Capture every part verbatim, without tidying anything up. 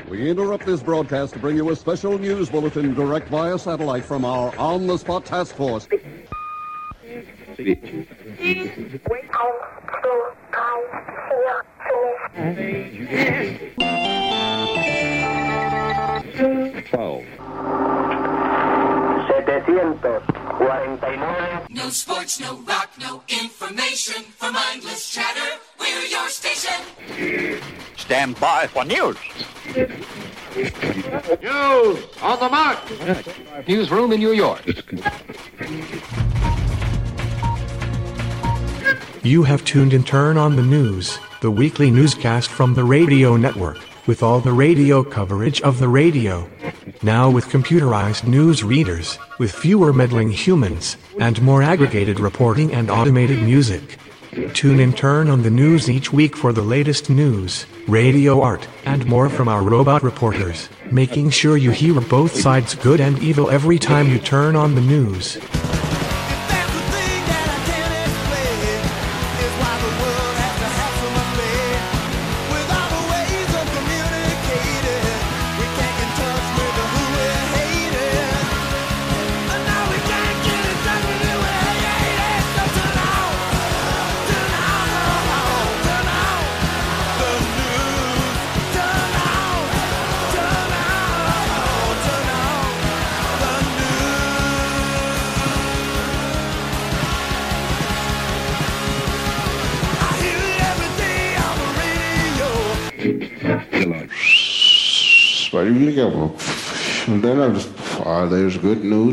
We interrupt this broadcast to bring you a special news bulletin direct via satellite from our on-the-spot task force. Twelve. No sports, no rock, no information. For mindless chatter, we're your station. Stand by for news. News on the mark. Newsroom in New York. You have tuned in Turn on the News, the weekly newscast from the radio network, with all the radio coverage of the radio. Now with computerized news readers, with fewer meddling humans, and more aggregated reporting and automated music. Tune in Turn on the News each week for the latest news, radio art, and more from our robot reporters, making sure you hear both sides good and evil every time you turn on the news. And then I just, oh, there's good news.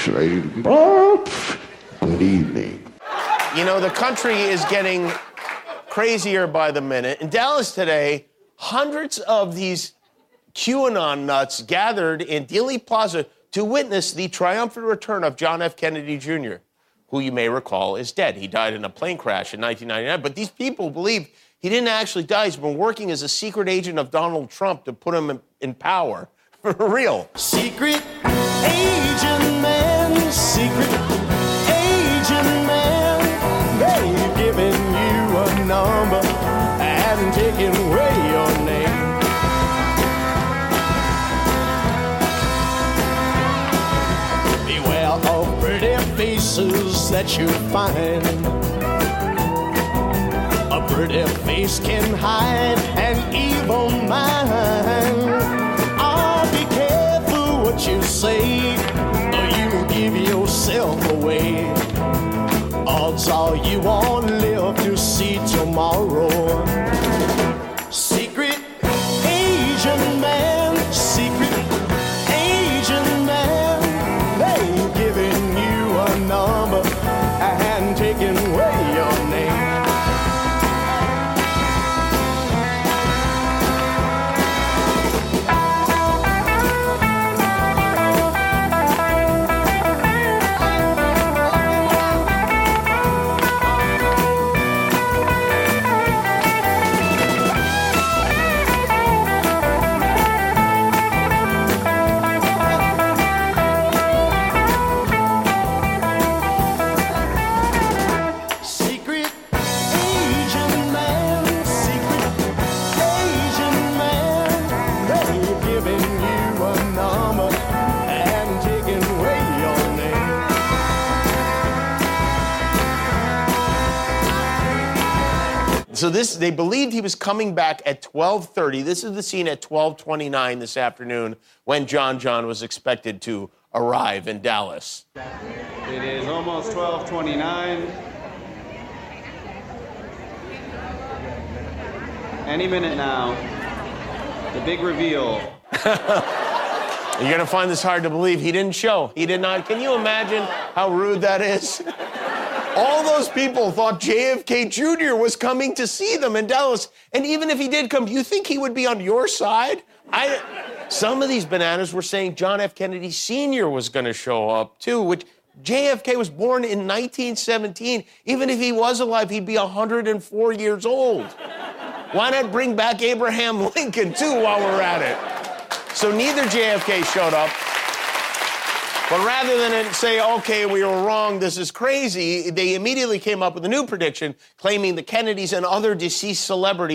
Good evening. You know, the country is getting crazier by the minute. In Dallas today, hundreds of these QAnon nuts gathered in Dealey Plaza to witness the triumphant return of John F. Kennedy Junior, who you may recall is dead. He died in a plane crash in nineteen ninety-nine. But these people believe he didn't actually die. He's been working as a secret agent of Donald Trump to put him in, in power. For real. Secret agent man, secret agent man. They've given you a number and taken away your name. Beware of pretty faces that you find. A pretty face can hide an evil mind. What you say, or you give yourself away. Odds are you won't live to see tomorrow. Secret agent man, secret agent man. They've given you a number and taken away your name. So this, they believed he was coming back at twelve thirty. This is the scene at twelve twenty-nine this afternoon when John John was expected to arrive in Dallas. It is almost twelve twenty-nine. Any minute now, the big reveal. You're going to find this hard to believe. He didn't show. He did not. Can you imagine how rude that is? All those people thought J F K Junior was coming to see them in Dallas. And even if he did come, you think he would be on your side? I, some of these bananas were saying John F. Kennedy Senior was going to show up, too, which J F K was born in nineteen seventeen. Even if he was alive, he'd be one hundred four years old. Why not bring back Abraham Lincoln, too, while we're at it? So neither J F K showed up. But rather than say, okay, we were wrong, this is crazy, they immediately came up with a new prediction claiming the Kennedys and other deceased celebrities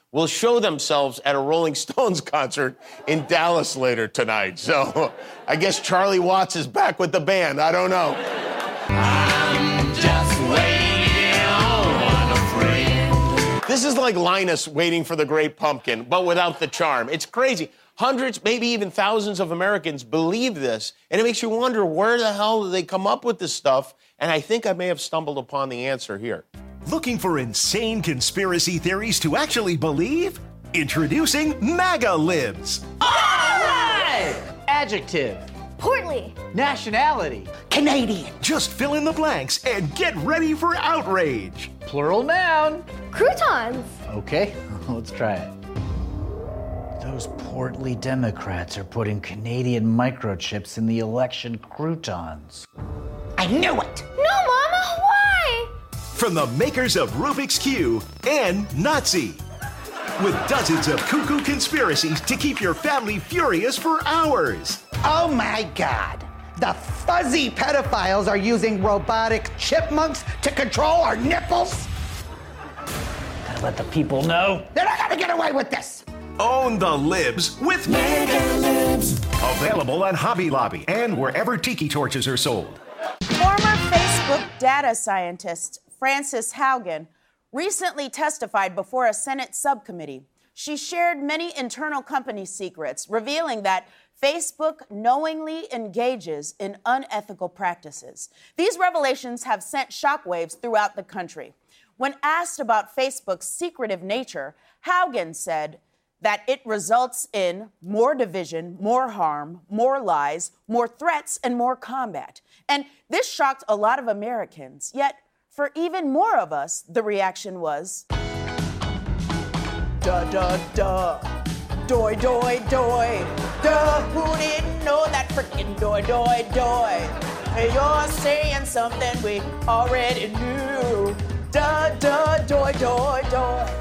will show themselves at a Rolling Stones concert in Dallas later tonight. So I guess Charlie Watts is back with the band. I don't know. I'm just waiting on a friend. This is like Linus waiting for the Great Pumpkin, but without the charm. It's crazy. Hundreds, maybe even thousands of Americans believe this, and it makes you wonder, where the hell do they come up with this stuff? And I think I may have stumbled upon the answer here. Looking for insane conspiracy theories to actually believe? Introducing MAGA Libs. All right! Adjective. Portly. Nationality. Canadian. Just fill in the blanks and get ready for outrage. Plural noun. Croutons. Okay, let's try it. Those portly Democrats are putting Canadian microchips in the election croutons. I knew it! No, Mama, why? From the makers of Rubik's Cube and Nazi. With dozens of cuckoo conspiracies to keep your family furious for hours. Oh my God. The fuzzy pedophiles are using robotic chipmunks to control our nipples? Gotta let the people know. They're not gonna get away with this. Own the Libs with MAGA Libs. Available on Hobby Lobby and wherever tiki torches are sold. Former Facebook data scientist Frances Haugen recently testified before a Senate subcommittee. She shared many internal company secrets, revealing that Facebook knowingly engages in unethical practices. These revelations have sent shockwaves throughout the country. When asked about Facebook's secretive nature, Haugen said that it results in more division, more harm, more lies, more threats, and more combat. And this shocked a lot of Americans. Yet, for even more of us, the reaction was, duh, duh, duh, doy, doy, doy, duh, who didn't know that frickin' doy, doy, doy? Hey, you're saying something we already knew, duh, duh, doy, doy, doy.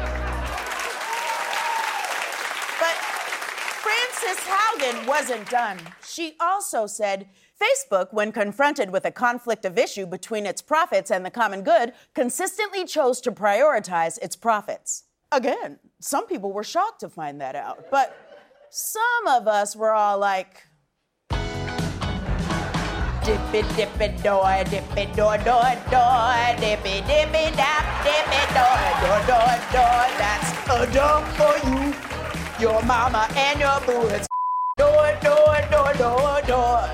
But Frances Haugen wasn't done. She also said, Facebook, when confronted with a conflict of issue between its profits and the common good, consistently chose to prioritize its profits. Again, some people were shocked to find that out, but some of us were all like, dippy, dippy, doy, dippy, doy, doy, doy, dippy, dippy, dap, dippy, doy, doy, doy, doy, that's a dog for you, your mama and your boo, it's doy, doy, doy, doy, doy.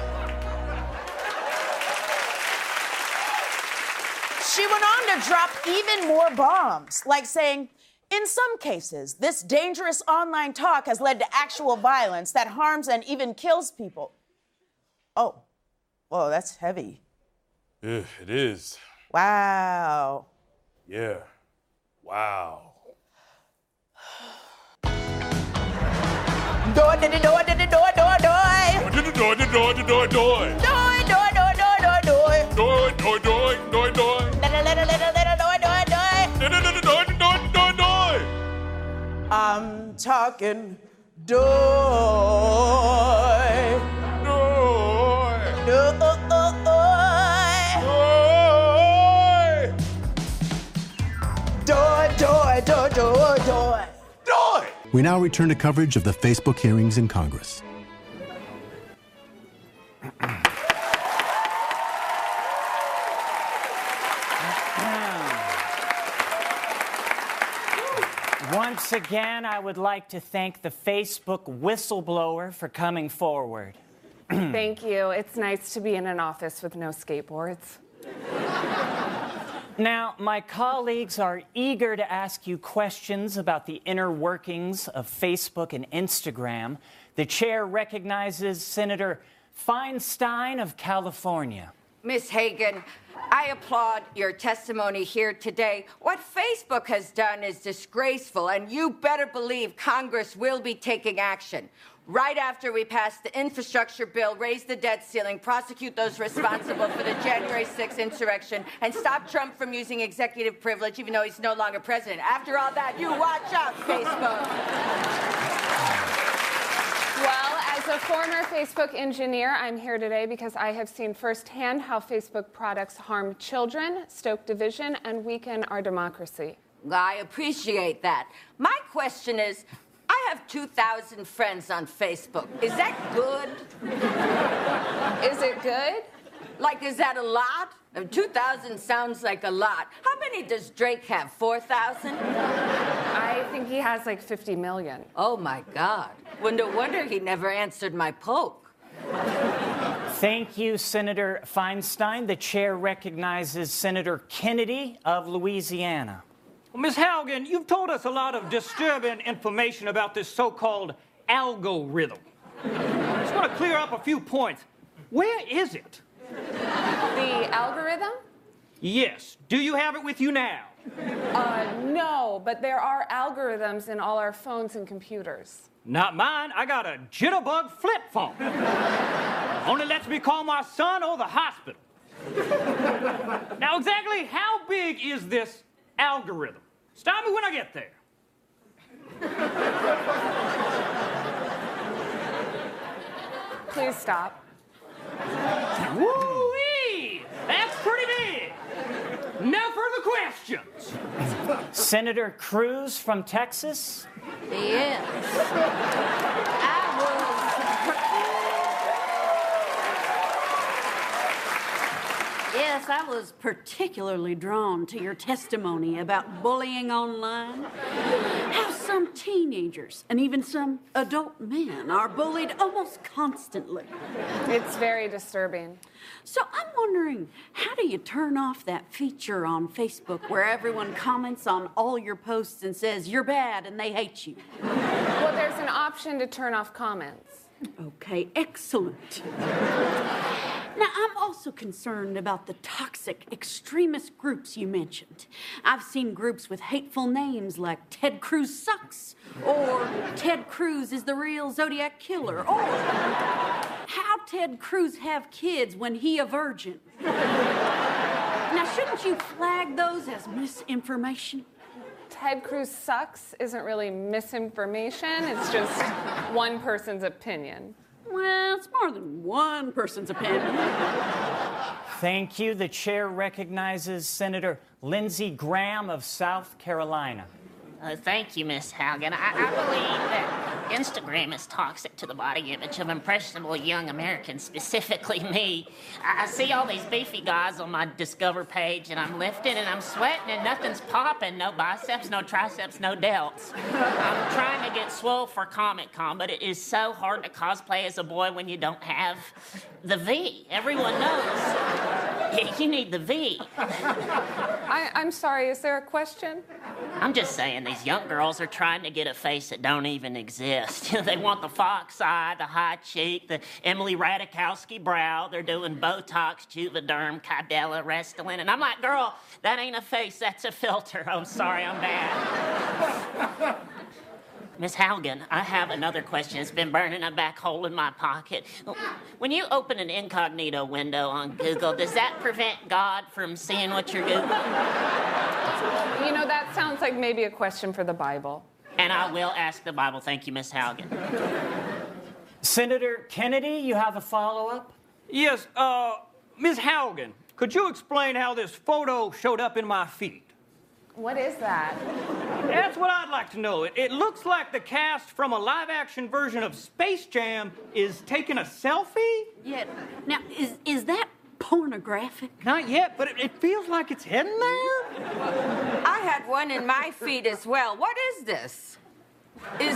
She went on to drop even more bombs, like saying, in some cases, this dangerous online talk has led to actual violence that harms and even kills people. Oh, whoa, that's heavy. Yeah, it is. Wow. Yeah. Wow. Doy, doy, doy, doy, doy, doy, doy. Doy, doy, doy, doy, doy, doy. Doy, doy, doy, doy, doy, doy. Doy, doy, doy, doy, doy. Little, little, little, little, doy, doy, doy. Doy, doy, doy, doy, doy, doy. I'm talking doy. Doy. Doy. Doy, doy, doy, doy, doy. Doy. We now return to coverage of the Facebook hearings in Congress. Once again, I would like to thank the Facebook whistleblower for coming forward. Thank you. It's nice to be in an office with no skateboards. Now, my colleagues are eager to ask you questions about the inner workings of Facebook and Instagram. The chair recognizes Senator Feinstein of California. Miz Hagan, I applaud your testimony here today. What Facebook has done is disgraceful, and you better believe Congress will be taking action. Right after we pass the infrastructure bill, raise the debt ceiling, prosecute those responsible for the January sixth insurrection, and stop Trump from using executive privilege even though he's no longer president. After all that, you watch out, Facebook. Well, as a former Facebook engineer, I'm here today because I have seen firsthand how Facebook products harm children, stoke division, and weaken our democracy. I appreciate that. My question is, I have two thousand friends on Facebook. Is that good? Is it good? Like, is that a lot? two thousand sounds like a lot. How many does Drake have? four thousand? I think he has like fifty million. Oh, my God. Well, no wonder he never answered my poke. Thank you, Senator Feinstein. The chair recognizes Senator Kennedy of Louisiana. Well, Miz Haugen, you've told us a lot of disturbing information about this so-called algorithm. I just want to clear up a few points. Where is it? The algorithm? Yes. Do you have it with you now? Uh, no, but there are algorithms in all our phones and computers. Not mine. I got a jitterbug flip phone. Only lets me call my son or the hospital. Now, exactly how big is this algorithm? Stop me when I get there. Please stop. Woo-wee! That's pretty big. No further questions. Senator Cruz from Texas. Yes. I was. Yes, I was particularly drawn to your testimony about bullying online. How some teenagers and even some adult men are bullied almost constantly. It's very disturbing. So I'm wondering, how do you turn off that feature on Facebook where everyone comments on all your posts and says you're bad and they hate you? Well, there's an option to turn off comments. Okay, excellent. Now, I'm also concerned about the toxic extremist groups you mentioned. I've seen groups with hateful names like Ted Cruz Sucks, or Ted Cruz is the real Zodiac Killer, or How Ted Cruz Have Kids When He a Virgin. Now, shouldn't you flag those as misinformation? Ted Cruz Sucks isn't really misinformation. It's just one person's opinion. Well, it's more than one person's opinion. Thank you. The chair recognizes Senator Lindsey Graham of South Carolina. Uh, thank you, Miss Haugen. I, I believe that Instagram is toxic to the body image of impressionable young Americans, specifically me. I, I see all these beefy guys on my Discover page, and I'm lifting and I'm sweating, and nothing's popping. No biceps, no triceps, no delts. I'm trying to get swole for Comic-Con, but it is so hard to cosplay as a boy when you don't have the V. Everyone knows you need the V. I, I'm sorry, is there a question? I'm just saying these young girls are trying to get a face that don't even exist. They want the fox eye, the high cheek, the Emily Ratajkowski brow. They're doing Botox, Juvederm, Kydella, Restylane. And I'm like, girl, that ain't a face, that's a filter. I'm sorry, I'm bad. Miss Haugen, I have another question. It's been burning a back hole in my pocket. When you open an incognito window on Google, does that prevent God from seeing what you're Googling? You know, that sounds like maybe a question for the Bible. And I will ask the Bible. Thank you, Miss Haugen. Senator Kennedy, you have a follow-up? Yes, uh, Miz Haugen, could you explain how this photo showed up in my feed? What is that? That's what I'd like to know. It, it looks like the cast from a live-action version of Space Jam is taking a selfie? Yeah. Now, is, is that pornographic? Not yet, but it, it feels like it's heading there. I had one in my feed as well. What is this? Is,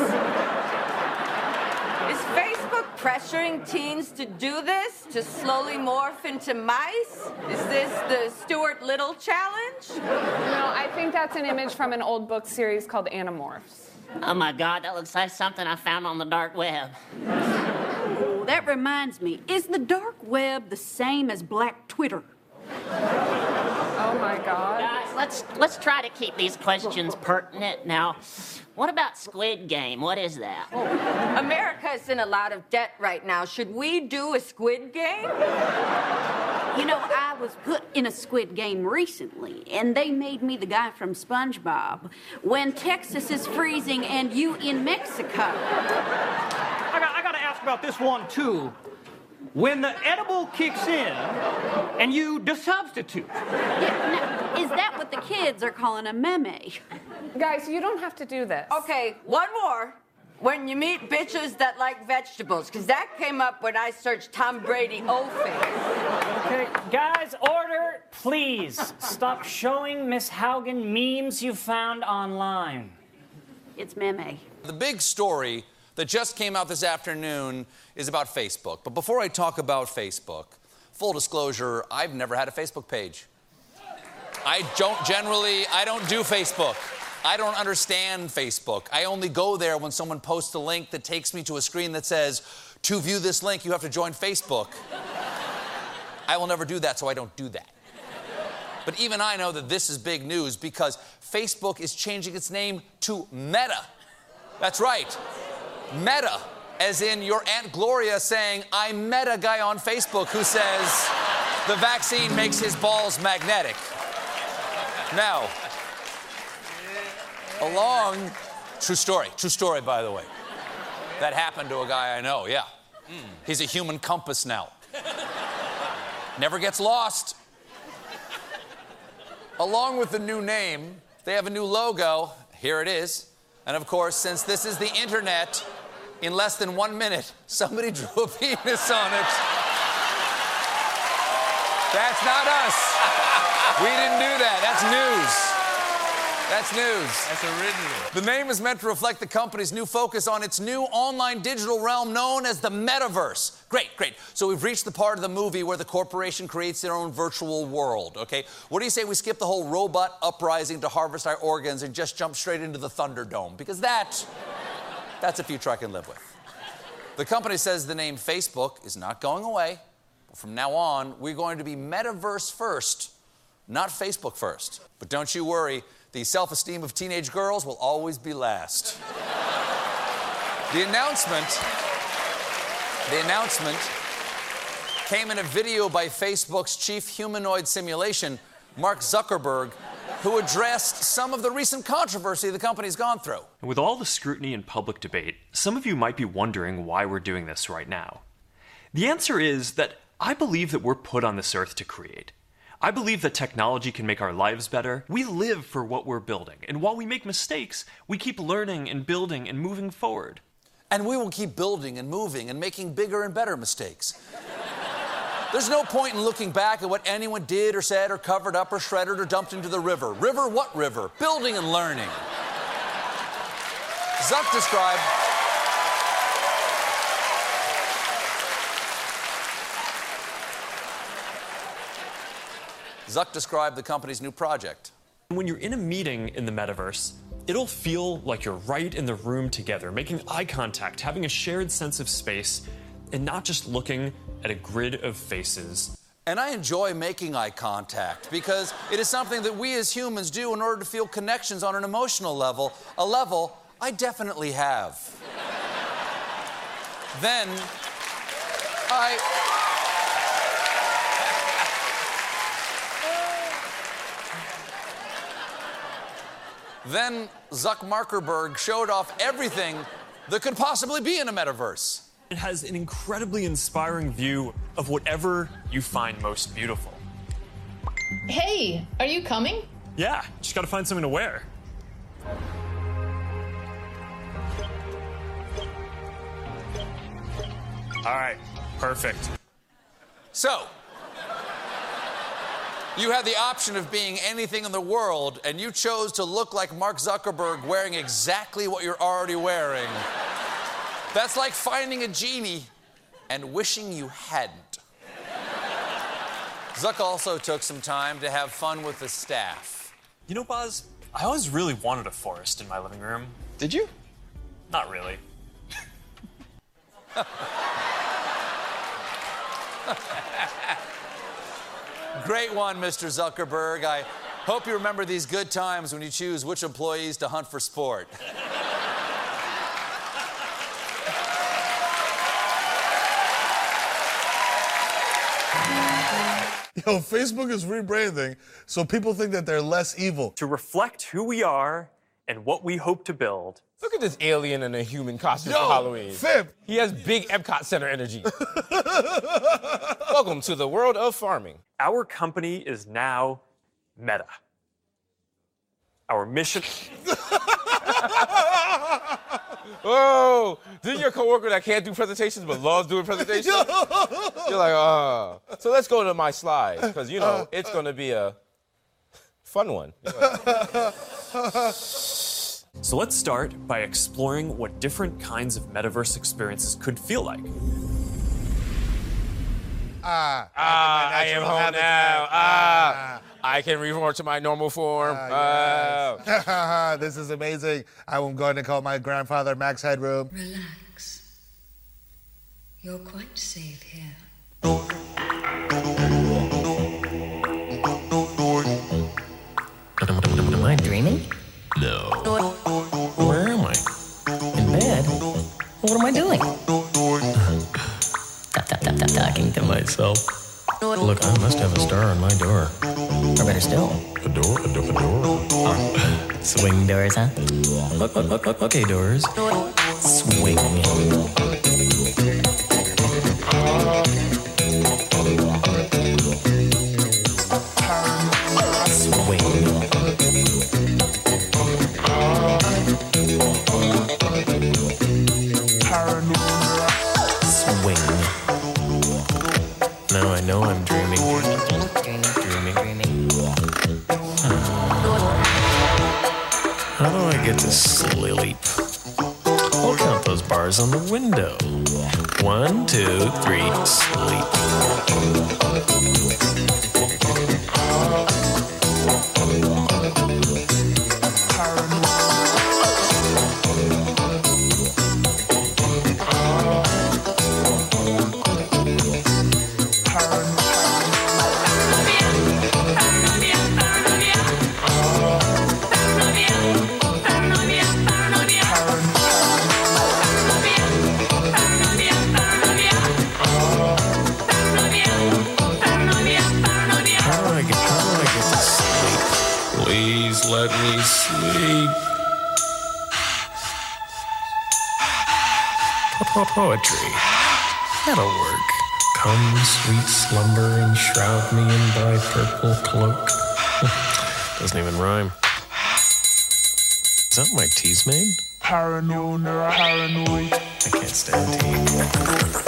is Facebook pressuring teens to do this, to slowly morph into mice? Is this the Stuart Little challenge? No, I think that's an image from an old book series called Animorphs. Oh, my God, that looks like something I found on the dark web. Oh, that reminds me. Is the dark web the same as Black Twitter? Oh, my God. Guys, let's, let's try to keep these questions pertinent. Now, what about Squid Game? What is that? Oh, America's in a lot of debt right now. Should we do a Squid Game? You know, I was put in a Squid Game recently, and they made me the guy from SpongeBob. When Texas is freezing and you in Mexico. I got, I got to ask about this one, too. When the edible kicks in and you desubstitute. Yeah, now, Is that what the kids are calling a meme? Guys, you don't have to do this. Okay, one more. When you meet bitches that like vegetables, because that came up when I searched Tom Brady O-face. Okay, guys, order, please. Stop showing Miss Haugen memes you found online. It's meme. The big story that just came out this afternoon is about Facebook. But before I talk about Facebook, full disclosure, I've never had a Facebook page. I don't generally, I don't do Facebook. I don't understand Facebook. I only go there when someone posts a link that takes me to a screen that says, to view this link, you have to join Facebook. I will never do that, so I don't do that. But even I know that this is big news because Facebook is changing its name to Meta. That's right. Meta, as in your Aunt Gloria saying, I met a guy on Facebook who says the vaccine makes his balls magnetic. Now, along, true story, true story, by the way. That happened to a guy I know, yeah. Mm. He's a human compass now. Never gets lost. Along with the new name, they have a new logo. Here it is. And of course, since this is the internet, in less than one minute, somebody drew a penis on it. That's not us. We didn't do that. That's news. That's news. That's original. The name is meant to reflect the company's new focus on its new online digital realm known as the metaverse. Great, great. So we've reached the part of the movie where the corporation creates their own virtual world, okay? What do you say we skip the whole robot uprising to harvest our organs and just jump straight into the Thunderdome? Because that, that's a future I can live with. The company says the name Facebook is not going away. But from now on, we're going to be metaverse first, not Facebook first. But don't you worry. The self-esteem of teenage girls will always be last. The announcement, the announcement came in a video by Facebook's chief humanoid simulation, Mark Zuckerberg, who addressed some of the recent controversy the company's gone through. With all the scrutiny and public debate, some of you might be wondering why we're doing this right now. The answer is that I believe that we're put on this earth to create. I believe that technology can make our lives better. We live for what we're building. And while we make mistakes, we keep learning and building and moving forward. And we will keep building and moving and making bigger and better mistakes. There's no point in looking back at what anyone did or said or covered up or shredded or dumped into the river. River what river? Building and learning. Zuck described... Zuck described the company's new project. When you're in a meeting in the metaverse, it'll feel like you're right in the room together, making eye contact, having a shared sense of space, and not just looking at a grid of faces. And I enjoy making eye contact because it is something that we as humans do in order to feel connections on an emotional level, a level I definitely have. Then, I... Then Zuck Markerberg showed off everything that could possibly be in a metaverse. It has an incredibly inspiring view of whatever you find most beautiful. Hey, are you coming? Yeah, just gotta find something to wear. All right, perfect. So, you had the option of being anything in the world, and you chose to look like Mark Zuckerberg wearing exactly what you're already wearing. That's like finding a genie and wishing you hadn't. Zuck also took some time to have fun with the staff. You know, Buzz, I always really wanted a forest in my living room. Did you? Not really. Great one, Mister Zuckerberg. I hope you remember these good times when you choose which employees to hunt for sport. Yo, Facebook is rebranding, so people think that they're less evil. To reflect who we are and what we hope to build. Look at this alien in a human costume Yo, for Halloween. Fib. He has big Epcot Center energy. Welcome to the world of farming. Our company is now Meta. Our mission. Oh, didn't your coworker that can't do presentations but loves doing presentations? You're like, oh. So let's go to my slides, because, you know, it's going to be a fun one. So let's start by exploring what different kinds of metaverse experiences could feel like. Ah, Ah, I am home now. Ah, I can reform to my normal form. Ah, Ah. yes. This is amazing. I'm going to call my grandfather Max Headroom. Relax. You're quite safe here. Am I dreaming? No. Where am I? In bed? What am I doing? Tap, tap, tap, tap, talking to myself. Look, I must have a star on my door. Or better still, a door, a door, a door. Oh. Swing doors, huh? Look, look, look, look, okay, doors. Swing. Now I know I'm dreaming. Dreaming, dreaming, dreaming. How do I get to sleep? I'll count those bars on the window. One, two, three, sleep. Let me sleep. Poetry. That'll work. Come, sweet slumber, and shroud me in thy purple cloak. Doesn't even rhyme. Is that my tea's made? Paranoid, paranoid. I can't stand tea.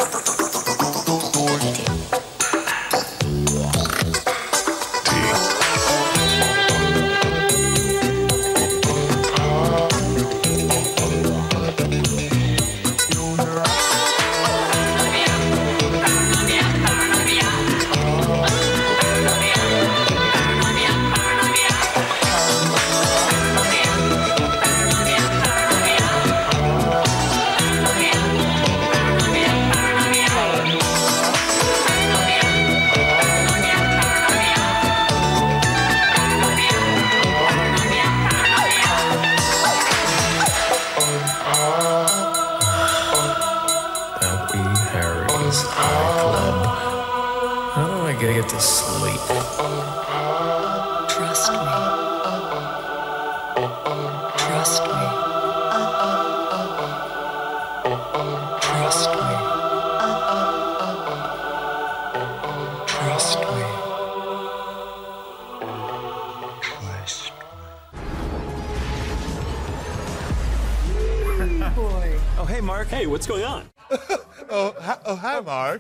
Get to sleep. Trust me. Trust me. Trust me. Trust me. Trust me. Boy. Oh, hey, Mark. Hey, what's going on? oh, hi, oh, hi, Mark.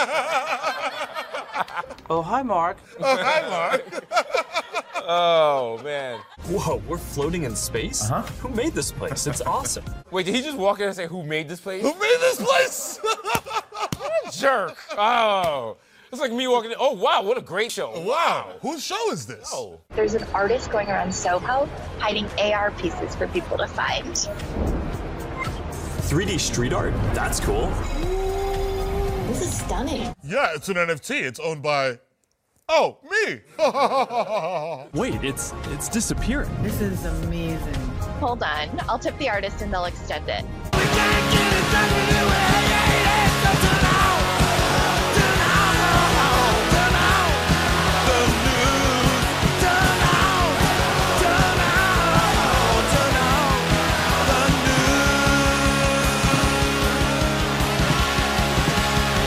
Oh, hi, Mark. Oh, hi, Mark. Oh, man. Whoa, we're floating in space? Uh-huh. Who made this place? It's awesome. Wait, did he just walk in and say, who made this place? Who made this place? What a jerk. Oh. It's like me walking in. Oh, wow, what a great show. Wow. Whose show is this? Oh. There's an artist going around Soho hiding A R pieces for people to find. three D street art? That's cool. This is stunning. Yeah, it's an N F T. It's owned by, oh, me. Wait, it's it's disappearing. This is amazing. Hold on. I'll tip the artist and they'll extend it.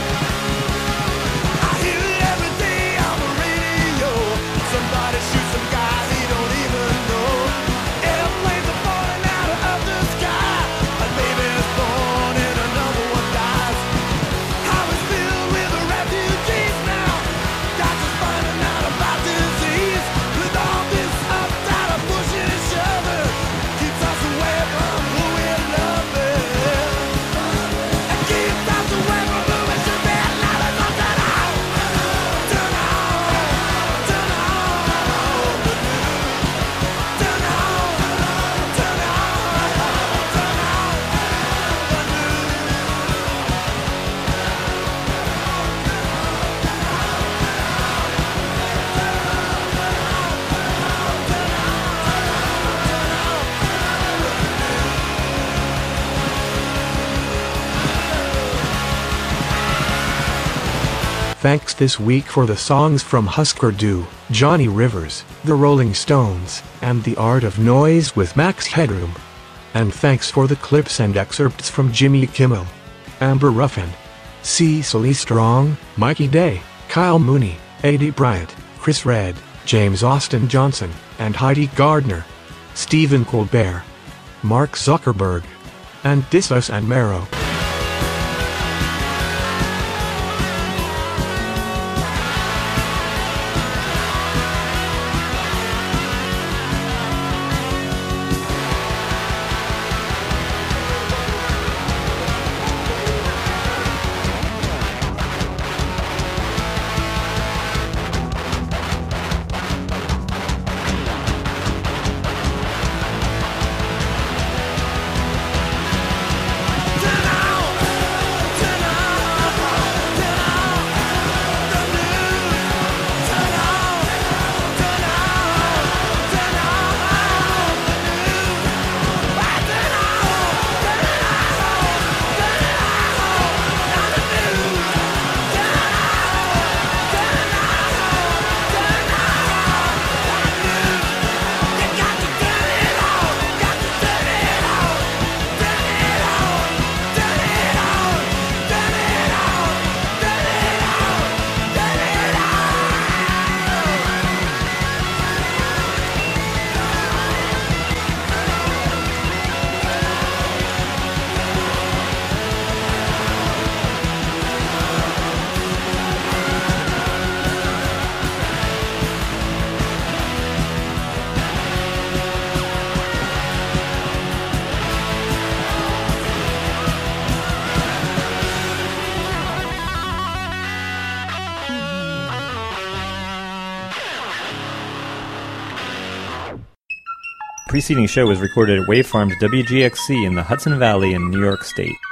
Somebody shoot some guys. Thanks this week for the songs from Husker Du, Johnny Rivers, The Rolling Stones, and The Art of Noise with Max Headroom. And thanks for the clips and excerpts from Jimmy Kimmel, Amber Ruffin, Cecily Strong, Mikey Day, Kyle Mooney, A D Bryant, Chris Redd, James Austin Johnson, and Heidi Gardner, Stephen Colbert, Mark Zuckerberg, and Dissus and Mero. The preceding show was recorded at Wavefarms W G X C in the Hudson Valley in New York State.